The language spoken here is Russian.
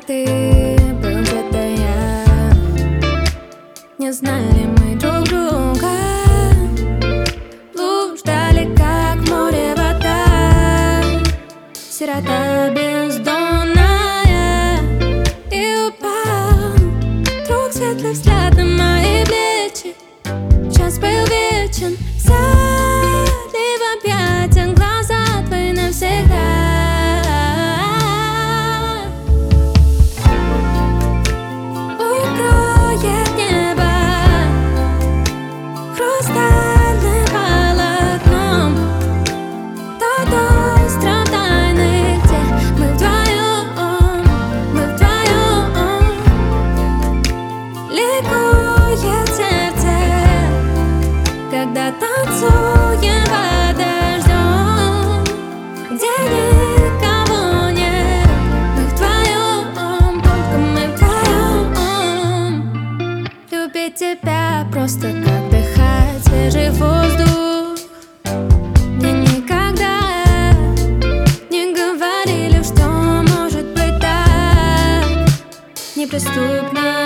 ты был где-то я. Не знали мы друг друга, блуждали, как в море вода. Сирота бездонная. И упал вдруг светлый взгляд на мои плечи. Час был вечен, залив объятен, глаза твои навсегда. Укроет небо хрустальным полотном тот остров тайны, где мы вдвоем ликует сердце, когда танцуем под дождем, где никого нет. Мы вдвоем, только мы вдвоем. Любить тебя просто как дышать свежий воздух. Мне никогда не говорили, что может быть так неприступно.